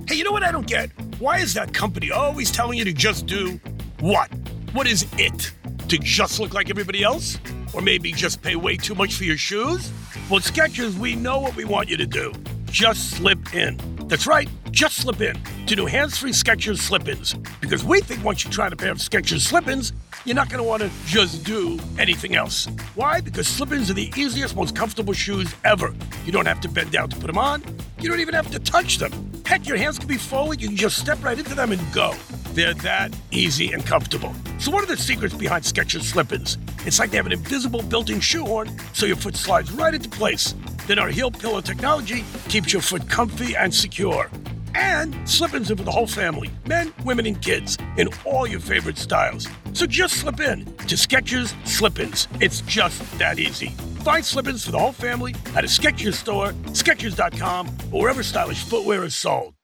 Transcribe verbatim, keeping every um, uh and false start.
Hey, you know what I don't get? Why is that company always telling you to just do what? What is it? To just look like everybody else? Or maybe just pay way too much for your shoes? Well, at Skechers, we know what we want you to do. Just slip in. That's right, just slip in to new hands-free Skechers slip-ins. Because we think once you try a pair of Skechers slip-ins, you're not going to want to just do anything else. Why? Because slip-ins are the easiest, most comfortable shoes ever. You don't have to bend down to put them on. You don't even have to touch them. Heck, your hands can be forward. You can just step right into them and go. They're that easy and comfortable. So what are the secrets behind Skechers slip-ins? It's like they have an invisible built-in shoehorn so your foot slides right into place. Then our heel pillow technology keeps your foot comfy and secure. And slip-ins are for the whole family, men, women, and kids, in all your favorite styles. So just slip in to Skechers slip-ins. It's just that easy. Find slip-ins for the whole family at a Skechers store, Skechers dot com, or wherever stylish footwear is sold.